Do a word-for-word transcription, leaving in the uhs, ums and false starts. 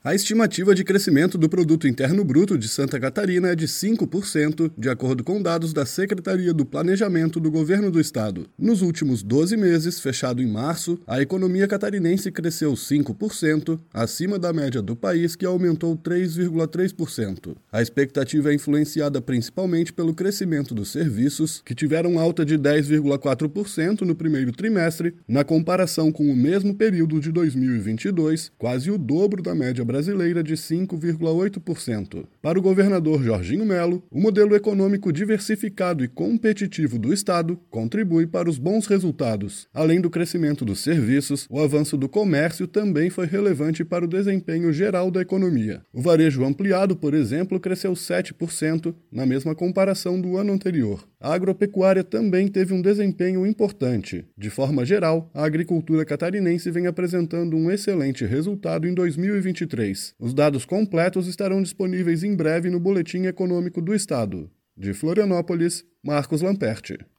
A estimativa de crescimento do Produto Interno Bruto de Santa Catarina é de cinco por cento, de acordo com dados da Secretaria do Planejamento do Governo do Estado. Nos últimos doze meses, fechado em março, a economia catarinense cresceu cinco por cento, acima da média do país, que aumentou três vírgula três por cento. A expectativa é influenciada principalmente pelo crescimento dos serviços, que tiveram alta de dez vírgula quatro por cento no primeiro trimestre, na comparação com o mesmo período de dois mil e vinte e dois, quase o dobro da média brasileira de cinco vírgula oito por cento. Para o governador Jorginho Melo, o modelo econômico diversificado e competitivo do Estado contribui para os bons resultados. Além do crescimento dos serviços, o avanço do comércio também foi relevante para o desempenho geral da economia. O varejo ampliado, por exemplo, cresceu sete por cento na mesma comparação do ano anterior. A agropecuária também teve um desempenho importante. De forma geral, a agricultura catarinense vem apresentando um excelente resultado em dois mil e vinte e três. Os dados completos estarão disponíveis em breve no Boletim Econômico do Estado. De Florianópolis, Marcos Lamperti.